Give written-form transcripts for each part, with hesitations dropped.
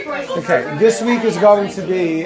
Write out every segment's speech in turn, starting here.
Okay, this week is going to be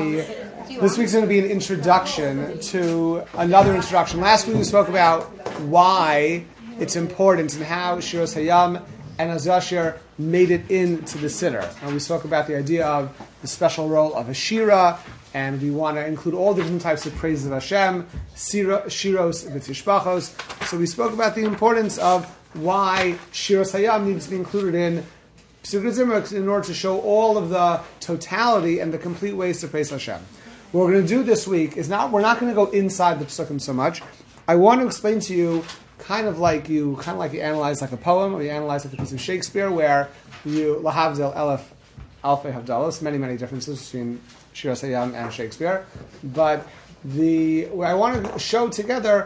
an introduction to another introduction. Last week we spoke about why it's important and how Shiras Hayam and Az-Yashir made it into the Siddur. And we spoke about the idea of the special role of a Shira, and we want to include all the different types of praises of Hashem, Shiros, V'tishbachos. So we spoke about the importance of why Shiras Hayam needs to be included in Pesukei Zimra in order to show all of the totality and the complete ways to praise Hashem. What we're going to do this week is we're not going to go inside the Pesukim so much. I want to explain to you kind of like you analyze like a poem, or you analyze like a piece of Shakespeare, where you lahavzel elef alfei havdalos, many differences between Shiras Hayam and Shakespeare. But I want to show together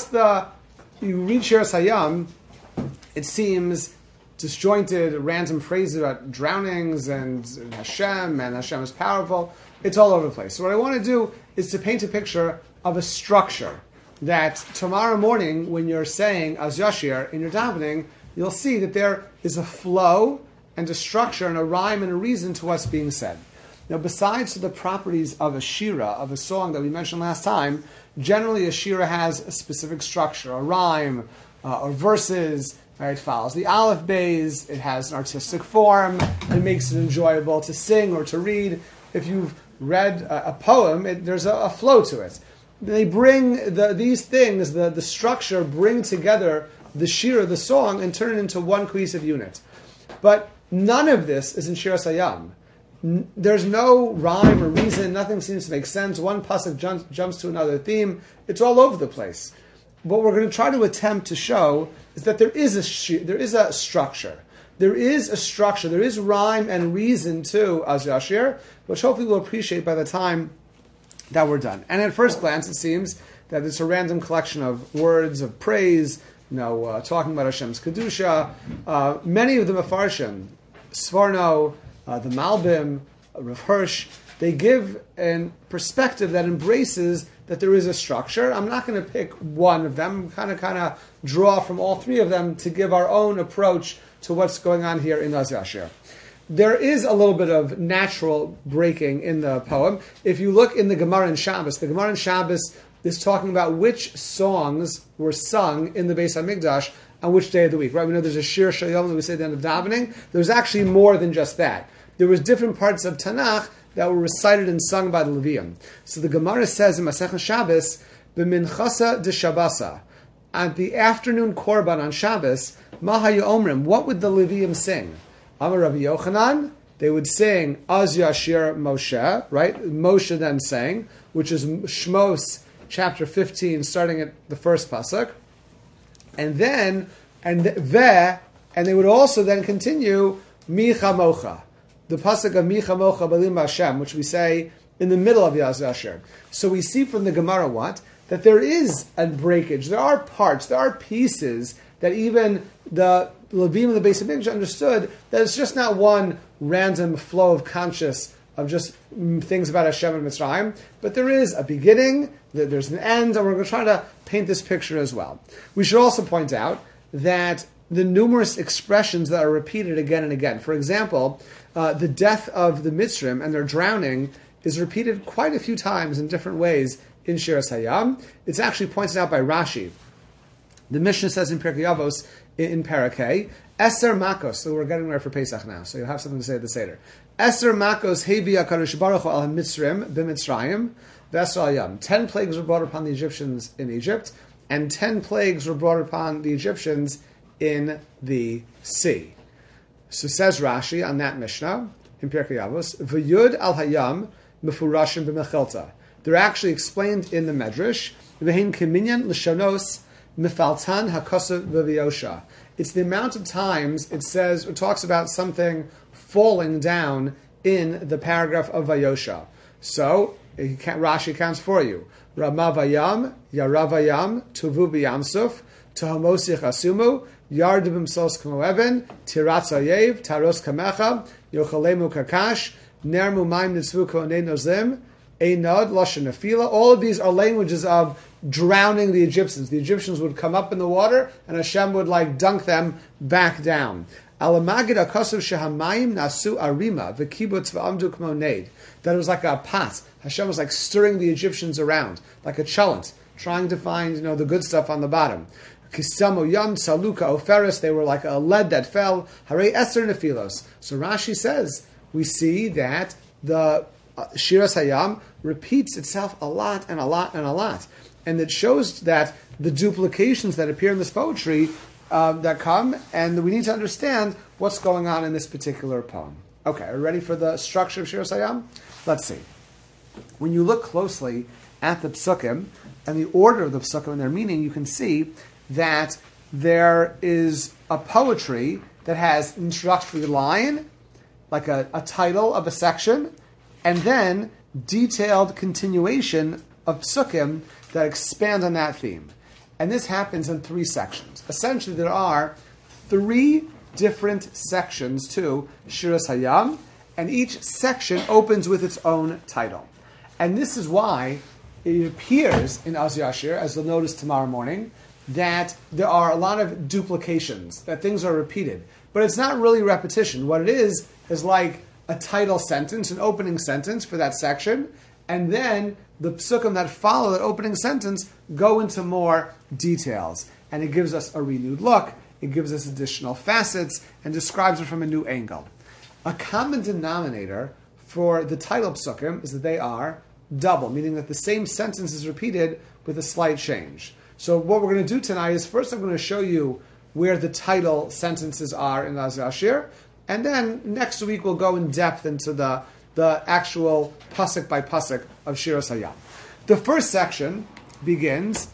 you read Shiras Hayam, it seems disjointed, random phrases about drownings and Hashem is powerful. It's all over the place. So what I want to do is to paint a picture of a structure that tomorrow morning, when you're saying Az-Yashir in your davening, you'll see that there is a flow and a structure and a rhyme and a reason to what's being said. Now, besides the properties of a shira, of a song that we mentioned last time, generally a shira has a specific structure, a rhyme, or verses. Right, it follows the aleph bays, it has an artistic form, it makes it enjoyable to sing or to read. If you've read a poem, there's a flow to it. They bring these things, the structure, bring together the shira, the song, and turn it into one cohesive unit. But none of this is in Shiras Hayam. There's no rhyme or reason, nothing seems to make sense. One pasuk jumps to another theme. It's all over the place. What we're going to try to attempt to show is that there is a structure. There is a structure. There is rhyme and reason to Az-Yashir, which hopefully we'll appreciate by the time that we're done. And at first glance, it seems that it's a random collection of words of praise, talking about Hashem's Kedusha. Many of the Mefarshim, Sforno, the Malbim, Rav Hirsch, they give a perspective that embraces that there is a structure. I'm not going to pick one of them. I'm kind of draw from all three of them to give our own approach to what's going on here in Az-Yashir. There is a little bit of natural breaking in the poem. If you look in the Gemara in Shabbos, the Gemara in Shabbos is talking about which songs were sung in the Beis HaMikdash on which day of the week. Right? We know there's a Shir Shayom that we say at the end of davening. There's actually more than just that. There was different parts of Tanakh that were recited and sung by the Levium. So the Gemara says in Masechah Shabbos, "B'minchasa de Shabbasa," at the afternoon korban on Shabbos, Mahayu Omrim, what would the Levium sing? Amar Rabbi Yochanan, they would sing Az-Yashir Moshe, right? Moshe then sang, which is Shmos chapter 15, starting at the first pasuk, and they would also then continue Micha Mocha, the pasuk of Micha Mocha Balim Hashem, which we say in the middle of Az-Yashir. So we see from the Gemara that there is a breakage. There are parts, there are pieces that even the Levim of the Beis HaMikdash understood that it's just not one random flow of conscious of just things about Hashem and Mitzrayim, but there is a beginning, there's an end, and we're going to try to paint this picture as well. We should also point out that the numerous expressions that are repeated again and again. For example, the death of the Mitzrim and their drowning is repeated quite a few times in different ways in Shiras Hayam. It's actually pointed out by Rashi. The Mishnah says in Pirkei Avos, in Parakeh, Eser Makos, so we're getting ready for Pesach now, so you'll have something to say at the Seder. Eser Makos hevi HaKadosh Baruch Hu al HaMitzrim b'Mitzrayim v'Esra Hayam. 10 plagues were brought upon the Egyptians in Egypt, and 10 plagues were brought upon the Egyptians in the sea. So says Rashi on that Mishnah, in Pirkei Avos, V'yud al Hayam mefurashim b'Mechilta. They're actually explained in the Medrash, V'hein keminyan l'shanos mifaltan hakosav v'viyosha. It's the amount of times it talks about something falling down in the paragraph of Vayosha. So, Rashi counts for you. Rama vayam, yara vayam, tuvu b'yamsuf, tohamosi chasumu, yardibim sos k'moeven, tiratz ayev, taros kamecha, yochalemu kakash, nermu maim nitzvu ko'onei nozim, einod, lashon nefila. All of these are languages of drowning the Egyptians. The Egyptians would come up in the water, and Hashem would dunk them back down. Alamagid akasav shehamayim nasu arima v'kibbutz v'amdu k'mo neid. That it was like a pot. Hashem was like stirring the Egyptians around, like a cholent, trying to find the good stuff on the bottom. Kisamo yam saluka oferis. They were like a lead that fell. Harei eser nefilos. So Rashi says we see that the Shiras Hayam repeats itself a lot and a lot and a lot. And it shows that the duplications that appear in this poetry that come, and we need to understand what's going on in this particular poem. Okay, are you ready for the structure of Shiras Hayam? Let's see. When you look closely at the psukim and the order of the psukim and their meaning, you can see that there is a poetry that has an introductory line, like a title of a section, and then detailed continuation of psukim that expand on that theme. And this happens in 3 sections. Essentially, there are 3 different sections to Shiras Hayam, and each section opens with its own title. And this is why it appears in Az Yashir, as you'll notice tomorrow morning, that there are a lot of duplications, that things are repeated. But it's not really repetition. What it is like a title sentence, an opening sentence for that section, and then the psukim that follow that opening sentence go into more details. And it gives us a renewed look, it gives us additional facets, and describes it from a new angle. A common denominator for the title psukim is that they are double, meaning that the same sentence is repeated with a slight change. So what we're going to do tonight is first I'm going to show you where the title sentences are in Az Yashir, and then next week we'll go in depth into the actual pasuk by pasuk of Shiras Hayam. The first section begins,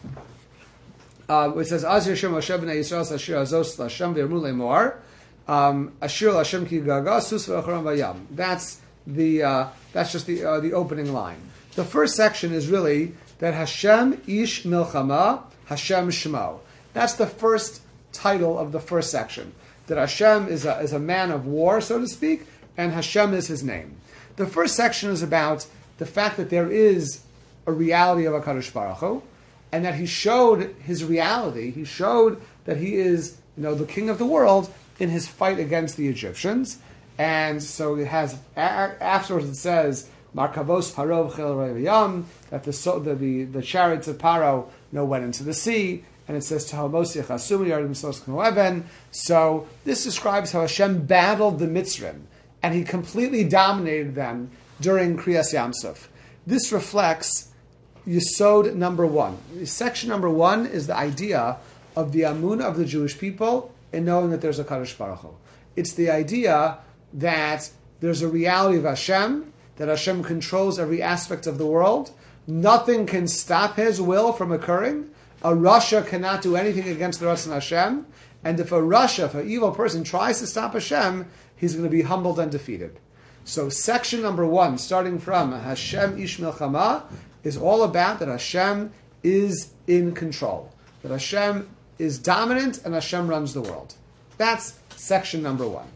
it says, Az Yashir Moshe b'nei Yisrael Ashir Azos L'Hashem v'Yirmu Le'mor, Ashir L'Hashem ki gaga sus v'acharon v'yam. That's just the opening line. The first section is really that Hashem ish milchama, Hashem shmo. That's the first title of the first section. That Hashem is a man of war, so to speak, and Hashem is his name. The first section is about the fact that there is a reality of HaKadosh Baruch Hu, and that he showed his reality. He showed that he is, the king of the world in his fight against the Egyptians. And so it has, afterwards it says, Markavos Paro v'chel rayam, that the chariots of Paro went into the sea, and it says Tahamosi Chasumi Yardim Sos K'moeben. So this describes how Hashem battled the Mitzrim, and he completely dominated them during Kriyas Yamsuf. This reflects Yesod number 1. Section number 1 is the idea of the Amunah of the Jewish people in knowing that there's a Kadosh Baruch Hu. It's the idea that there's a reality of Hashem, that Hashem controls every aspect of the world. Nothing can stop his will from occurring. A Rasha cannot do anything against the Ratzon Hashem. And if an evil person tries to stop Hashem, he's going to be humbled and defeated. So section number 1, starting from Hashem Ish Milchama, is all about that Hashem is in control. That Hashem is dominant and Hashem runs the world. That's section number 1.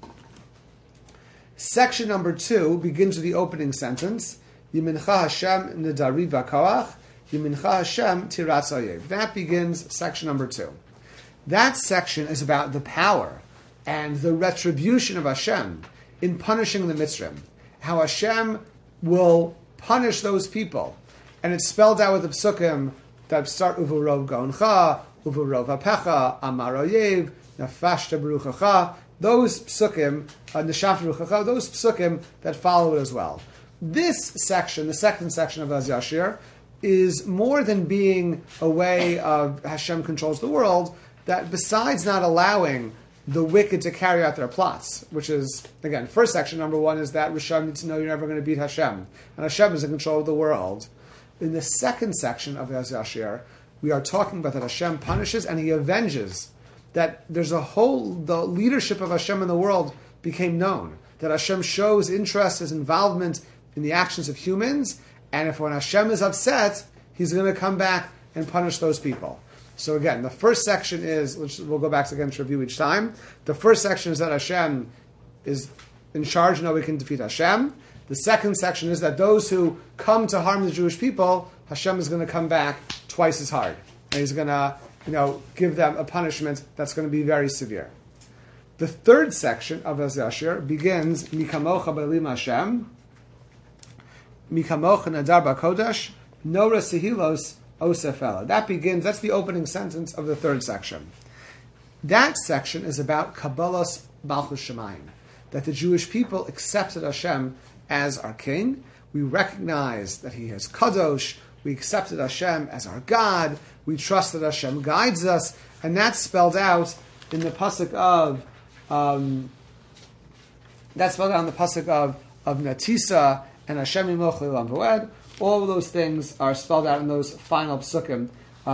Section number 2 begins with the opening sentence, Yimincha Hashem Nedari V'Koach, Yimincha Hashem Tiratz Oyev. That begins section number 2. That section is about the power and the retribution of Hashem in punishing the Mitzrim. How Hashem will punish those people. And it's spelled out with the psukim that start Uvurov Gaoncha, Uvurov Hapecha, Amar Oyev, Nafashta Baruchacha. Those psukim, those psukim that follow it as well. This section, the second section of Az Yashir, is more than being a way of Hashem controls the world, that besides not allowing the wicked to carry out their plots, which is, again, first section, number 1, is that Rishon needs to know you're never going to beat Hashem, and Hashem is in control of the world. In the second section of Az Yashir, we are talking about that Hashem punishes and he avenges. That there's the leadership of Hashem in the world became known. That Hashem shows interest, his involvement in the actions of humans, and if when Hashem is upset, he's going to come back and punish those people. So again, the first section is, which we'll go back again to review each time, the first section is that Hashem is in charge, nobody can defeat Hashem. The second section is that those who come to harm the Jewish people, Hashem is going to come back twice as hard. And he's going to give them a punishment that's going to be very severe. The third section of Yashir begins Mikamocha B'Elim Hashem, Mikamocha Nadar B'Kodesh, Nora Sehilos Osefela. That begins, that's the opening sentence of the third section. That section is about Kabbalas Malchus Shemayim, that the Jewish people accepted Hashem as our king. We recognize that He is Kadosh. We accepted Hashem as our God. We trust that Hashem guides us, and that's spelled out in the pasuk of Natisa and Hashem Yimoch Le'olam V'ed. All of those things are spelled out in those final psukim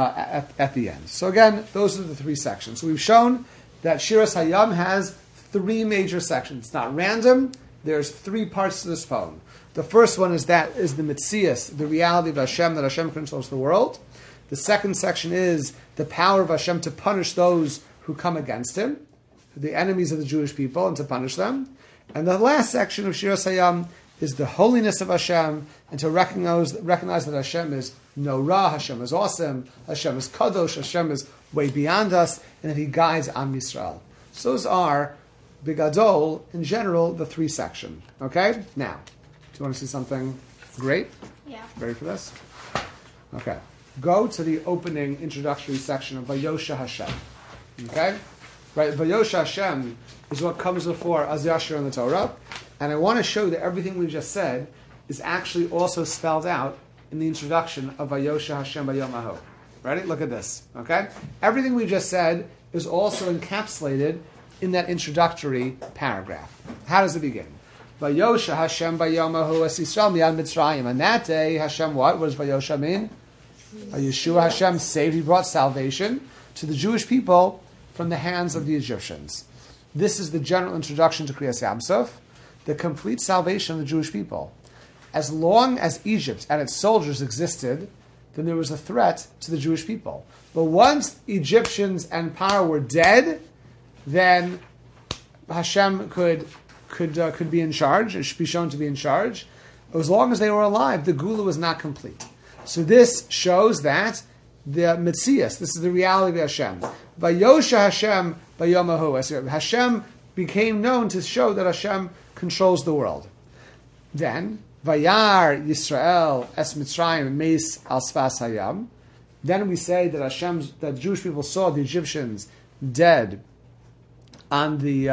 at the end. So again, those are the three sections. So we've shown that Shiras Hayam has three major sections. It's not random. There's three parts to this poem. The first one is the Metzias, the reality of Hashem, that Hashem controls the world. The second section is the power of Hashem to punish those who come against Him, the enemies of the Jewish people, and to punish them. And the last section of Shiras Hayam is the holiness of Hashem, and to recognize that Hashem is Norah, Hashem is awesome, Hashem is Kadosh, Hashem is way beyond us, and that He guides Am Yisrael. So those are, Bigadol, in general, the three sections. Okay? Now, do you want to see something great? Yeah. Ready for this? Okay. Go to the opening introductory section of Vayosha Hashem. Okay? Right, Vayosha Hashem is what comes before Az Yashir in the Torah. And I want to show you that everything we just said is actually also spelled out in the introduction of Vayosha Hashem Bayom Aho. Ready? Look at this. Okay? Everything we just said is also encapsulated in that introductory paragraph. How does it begin? Vayosha Hashem Bayom Aho Es Yisrael Miyad Mitzrayim. On that day, Hashem what? What does Vayosha mean? Yeshua Hashem saved. He brought salvation to the Jewish people from the hands of the Egyptians. This is the general introduction to Kriyas Yamsuf, the complete salvation of the Jewish people. As long as Egypt and its soldiers existed, then there was a threat to the Jewish people. But once Egyptians and power were dead, then Hashem could be in charge, it should be shown to be in charge. As long as they were alive, the Gula was not complete. So this shows that the Metzias, this is the reality of Hashem. Vayosha Hashem Bayom Ahu. Hashem became known to show that Hashem controls the world. Then, Vayar Yisrael Es Mitzrayim Meis Al Sfas Hayam. Then we say that that Jewish people saw the Egyptians dead on the...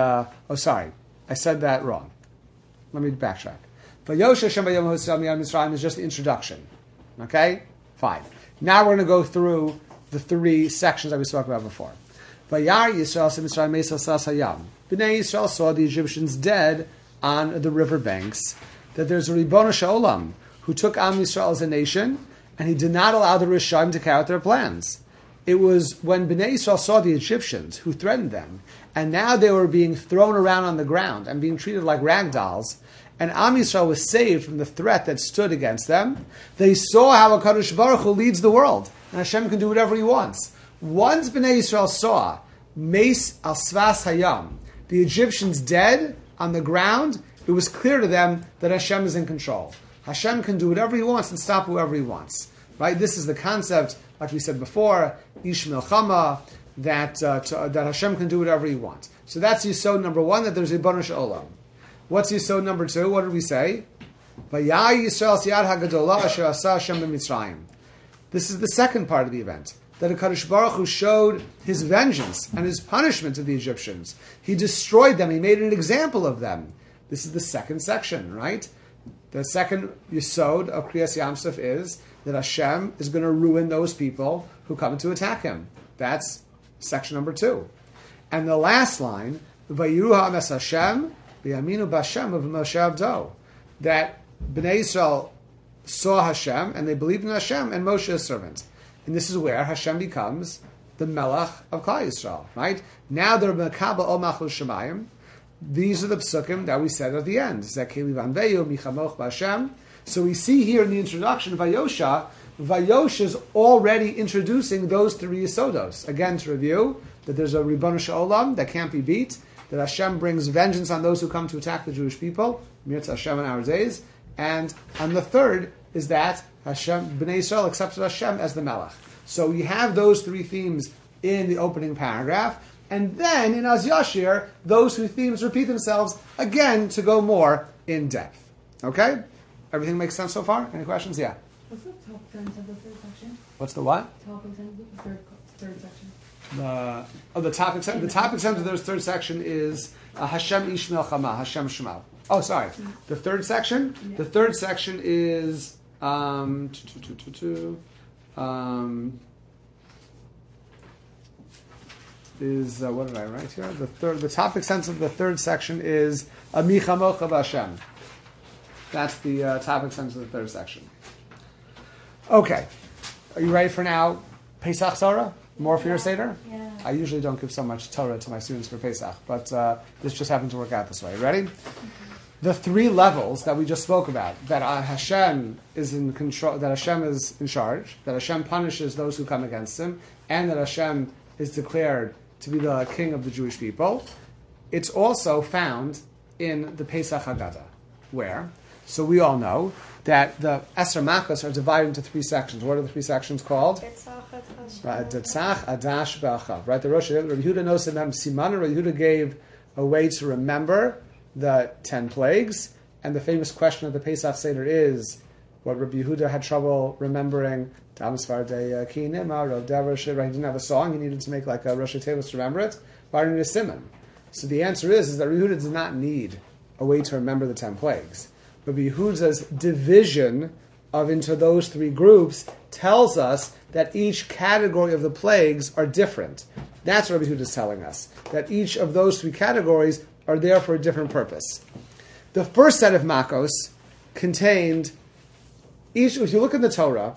I said that wrong. Let me backtrack. Vayosha Hashem Bayom Ahu Mitzrayim is just the introduction. Okay? Fine. Now we're going to go through the three sections that we spoke about before. Vayar Yisrael Mitzrayim Meis Al Sfas Hayam. Bnei Yisrael saw the Egyptians dead on the river banks. That there's a Ribono Sh'olam who took Am Yisrael as a nation, and he did not allow the Rishayim to carry out their plans. It was when Bnei Yisrael saw the Egyptians who threatened them, and now they were being thrown around on the ground and being treated like rag dolls, and Am Yisrael was saved from the threat that stood against them. They saw how HaKadosh Baruch Hu leads the world, and Hashem can do whatever He wants. Once Bnei Yisrael saw Meis Al Sfas Hayam, the Egyptians dead on the ground, it was clear to them that Hashem is in control. Hashem can do whatever He wants and stop whoever He wants. Right? This is the concept, like we said before, Ish Milchama, that Hashem can do whatever He wants. So that's Yisod number one, that there's a Ribono Sh'olam. What's Yisod number two? What did we say? Vayar Yisrael Siyad HaGadolah Asher Asa Hashem b'Mitzrayim. This is the second part of the event. That HaKadosh Baruch Hu showed His vengeance and His punishment to the Egyptians. He destroyed them. He made an example of them. This is the second section, right? The second Yisod of Kriyas Yamsuf is that Hashem is going to ruin those people who come to attack Him. That's section number 2. And the last line, Vayiru ha'ames Hashem v'yaminu b'Hashem of Moshe Avdo, that Bnei Yisrael saw Hashem and they believed in Hashem and Moshe's servant. And this is where Hashem becomes the Melech of Klal Yisrael, right? Now they're Mekabel Ol Malchus Shemayim. These are the psukim that we said at the end. Zekeli Vanveyu Michamoch B'Hashem. So we see here in the introduction of Vayosha is already introducing those three Yisodos. Again, to review, that there's a Ribono Sh'olam that can't be beat, that Hashem brings vengeance on those who come to attack the Jewish people, Mirtz Hashem in our days, and on the third is that Hashem, Bnei Yisrael accepted Hashem as the Melech. So you have those three themes in the opening paragraph, And then in Az Yashir, those whose themes repeat themselves again to go more in depth. Okay? Everything makes sense so far? Any questions? Yeah. What's the top sense of the third section? What's the what? Top sense of the third section. The topic sense of the third section is Hashem Ish Melchama, Hashem Shemal. Oh, sorry. The third section? Yeah. The third section is what did I write here? The topic sense of the third section is Amichamocha Hashem. That's the topic sense of the third section. Okay. Are you ready for now? Pesach Torah? More for your Seder? Yeah. I usually don't give so much Torah to my students for Pesach, but this just happened to work out this way. Ready? The three levels that we just spoke about, that Hashem is in control, that Hashem is in charge, that Hashem punishes those who come against Him, and that Hashem is declared to be the king of the Jewish people. It's also found in the Pesach Haggadah, where, so we all know that the Esser Makos are divided into three sections. What are the three sections called? Detzach, Adash, Be'achav. Right? The Rosh Rabbi Yehuda knows that Siman, Rabbi Yehuda gave a way to remember the 10 plagues, and the famous question of the Pesach Seder is what Rabbi Yehuda had trouble remembering. He didn't have a song, he needed to make like a Rosh Hashanah to remember it. Why didn't he Simon? So the answer is that Rabbi Yehuda does not need a way to remember the 10 plagues. Rabbi Yehuda's division into those three groups tells us that each category of the plagues are different. That's what Rabbi Yehuda is telling us, that each of those three categories are there for a different purpose. The first set of Makos contained each. If you look in the Torah,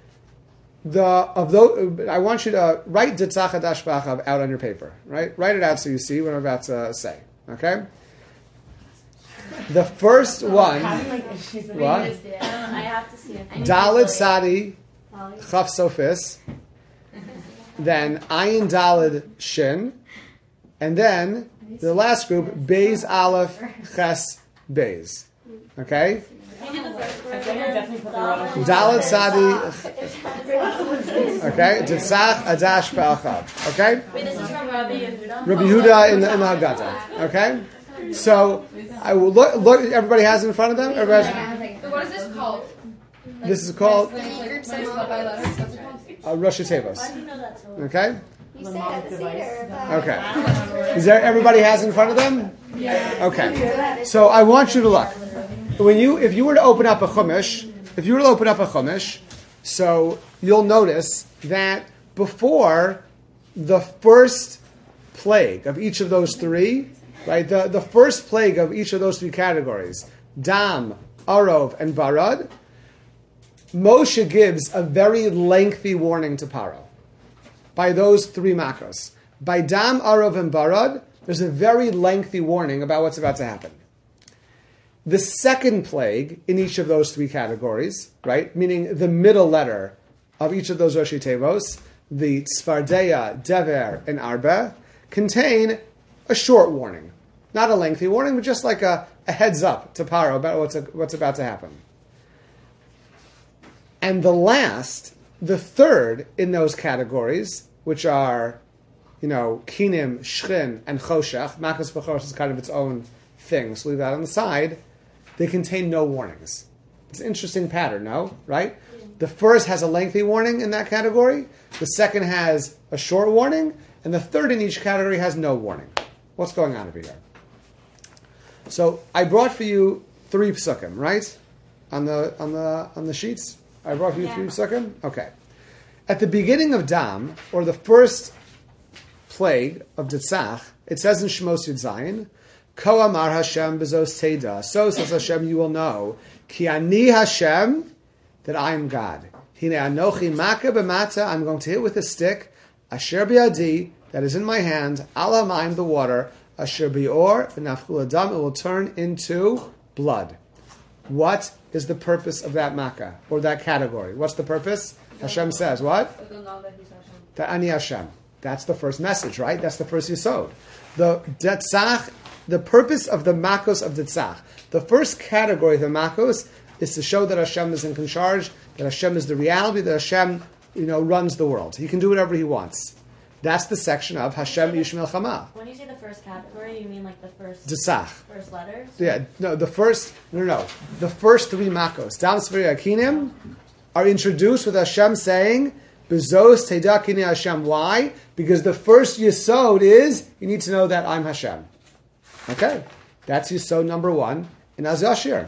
I want you to write Detzach Adash B'achav out on your paper. Right, write it out so you see what I'm about to say. Okay. The first one. What? I have to see it. Daled Sadi Chaf Sofis. Then Ayin Daled Shin, and then the last group Beis Aleph Ches Beis. Okay. Daled Sadi. Okay. Detzach Adash Ba'achav. Okay. Wait, this is from Rabbi Yehuda? Rabbi Yehuda in the Haggadah. Okay. So I will look. Everybody has it in front of them. Everybody has, What is this called? this is called When you group them up by letters, what's it called? Rosh Hashanah. Why do you know that so well? Okay. You say at the Seder. Okay. Is there everybody has it in front of them? Yeah. Okay. So I want you to look. If you were to open up a chumash, so you'll notice that before the first plague of each of those three, right? The first plague of each of those three categories, Dam, Arov, and Barad, Moshe gives a very lengthy warning to Paro by those three makos. By Dam, Arov, and Barad, there's a very lengthy warning about what's about to happen. The second plague in each of those three categories, right, meaning the middle letter of each of those Rosh Tevos, the Tzfardeya, Dever, and Arba, contain a short warning. Not a lengthy warning, but just like a heads up to Paro about what's about to happen. And the third in those categories, which are, Kinim, Shchin, and Choshech, Makos B'choros is kind of its own thing, so leave that on the side, they contain no warnings. It's an interesting pattern, no? Right? The first has a lengthy warning in that category, the second has a short warning, and the third in each category has no warning. What's going on over here? So I brought for you 3 psukim, right? On the sheets? I brought for you 3 psukim? Okay. At the beginning of Dam, or the first plague of Detzach, it says in Shemos Yud Zayin, Ko amar Hashem bezos teda. So says Hashem, you will know, Ki ani Hashem, that I am God. Hine anochi maka b'mata, I'm going to hit with a stick, asher bi'adi, that is in my hand, ala ma'im, the water, asher bi'or, v'nafchul adam, it will turn into blood. What is the purpose of that makkah, or that category? What's the purpose? Hashem says, what? That ani Hashem. That's the first message, right? That's the first yisod. The Detzach, the purpose of the makos of Detzach, the first category of the makos is to show that Hashem is in charge, that Hashem is the reality, that Hashem, runs the world. He can do whatever He wants. That's the section of Hashem Ish Melchama. When you say the first category, you mean like the first Desach. first letters? Yeah, no, the first three makos, Dam Sferi Akinim, are introduced with Hashem saying, Bezos Teda Kini Hashem. Why? Because the first Yesod is, you need to know that I'm Hashem. Okay, that's Yesod number 1 in Az Yashir.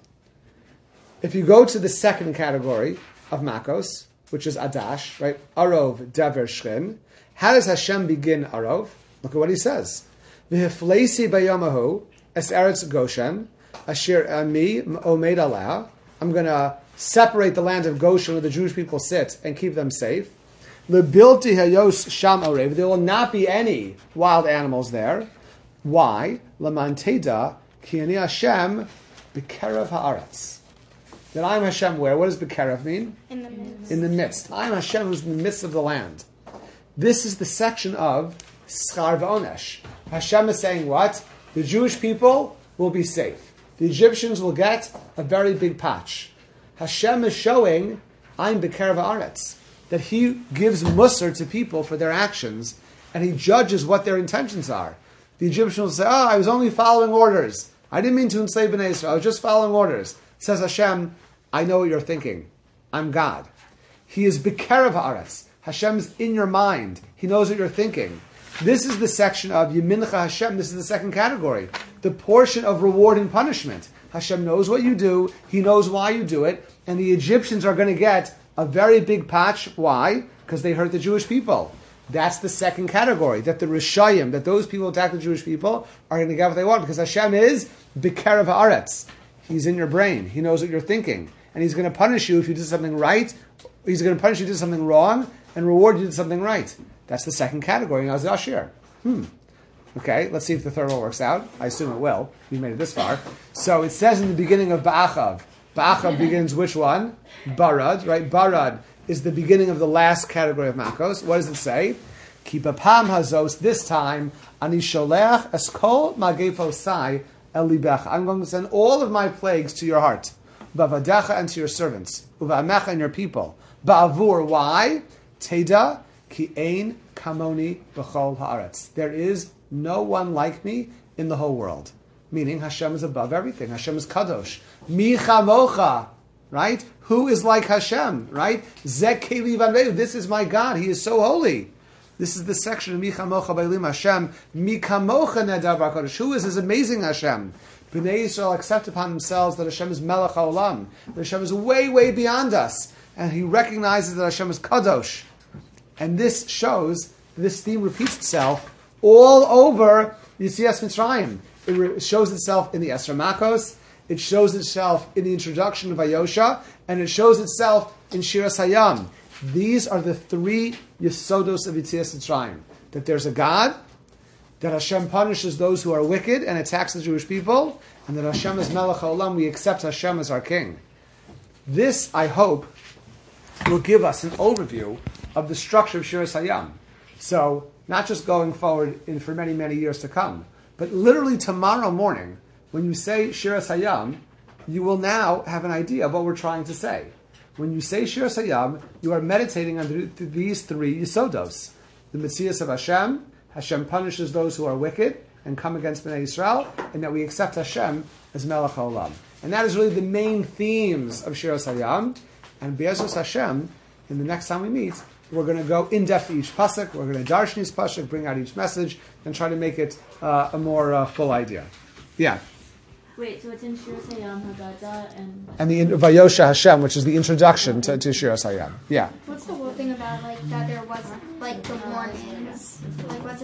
If you go to the second category of makos, which is Adash, right? Arov, Dever, Shchin. How does Hashem begin Arov? Look at what he says. V'hifleisi bayamahu es eretz Goshen, asher ami omed aleh. I'm going to separate the land of Goshen where the Jewish people sit and keep them safe. Lebilti hayos sham orev. There will not be any wild animals there. Why? Laman teda ki ani Hashem b'kerev haaretz. That I'm Hashem where? What does b'kerev mean? In the midst. In the midst. I'm Hashem who's in the midst of the land. This is the section of Schar V'onesh. Hashem is saying what? The Jewish people will be safe. The Egyptians will get a very big patch. Hashem is showing, I'm B'kerev Haaretz, that He gives musar to people for their actions, and He judges what their intentions are. The Egyptians will say, I was only following orders. I didn't mean to enslave Bnei Israel. I was just following orders. Says Hashem, I know what you're thinking. I'm God. He is B'kerev Haaretz. Hashem's in your mind. He knows what you're thinking. This is the section of Yemincha Hashem. This is the second category. The portion of reward and punishment. Hashem knows what you do. He knows why you do it. And the Egyptians are going to get a very big patch. Why? Because they hurt the Jewish people. That's the second category. That the Rishayim, that those people who attack the Jewish people, are going to get what they want. Because Hashem is B'kerev Haaretz. He's in your brain. He knows what you're thinking. And He's going to punish you if you did something right. He's going to punish you if you did something wrong and reward you if you did something right. That's the second category in Az Yashir. Okay, let's see if the third one works out. I assume it will. We made it this far. So it says in the beginning of Ba'achav. Ba'achav begins which one? Barad, right? Barad is the beginning of the last category of Makos. What does it say? Ki b'pam hazos, this time, ani sholech eskol magefosai el libecha. I'm going to send all of my plagues to your heart. Bavadecha and to your servants. Uva'amecha and your people. Ba'avur, why? Teda ki ein kamoni b'chol haaretz. There is no one like me in the whole world. Meaning Hashem is above everything. Hashem is kadosh. Mi chamocha. Right? Who is like Hashem? Right? Zek keli vanveu. This is my God. He is so holy. This is the section of Mi chamocha b'elim Hashem. Mi kamocha nedar b'kadosh. Who is this amazing Hashem? Bnei Yisrael accept upon themselves that Hashem is melech haolam. That Hashem is way, way beyond us. And he recognizes that Hashem is kadosh. And this shows, this theme repeats itself all over Yetzias Mitzrayim. It shows itself in the Esra Makos, it shows itself in the introduction of Vayosha, and it shows itself in Shiras Hayam. These are the three Yesodos of Yetzias Mitzrayim. That there's a God, that Hashem punishes those who are wicked and attacks the Jewish people, and that Hashem is Melech HaOlam, we accept Hashem as our King. This, I hope, will give us an overview of the structure of Shiras Hayam. So, not just going forward for many, many years to come, but literally tomorrow morning, when you say Shiras Hayam, you will now have an idea of what we're trying to say. When you say Shiras Hayam, you are meditating on these three Yisodos. The Metzias of Hashem, Hashem punishes those who are wicked and come against Bnei Yisrael, and that we accept Hashem as Melech HaOlam. And that is really the main themes of Shiras Hayam. And Be'ezus Hashem, in the next time we meet, we're going to go in depth to each pasuk. We're going to darshan each pasuk, bring out each message, and try to make it a more full idea. Yeah. Wait, so it's in Shiras Hayam, Haggadah, and the Vayosha Hashem, which is the introduction to Shiras Hayam. Yeah. What's the whole thing about that there was the warnings? What's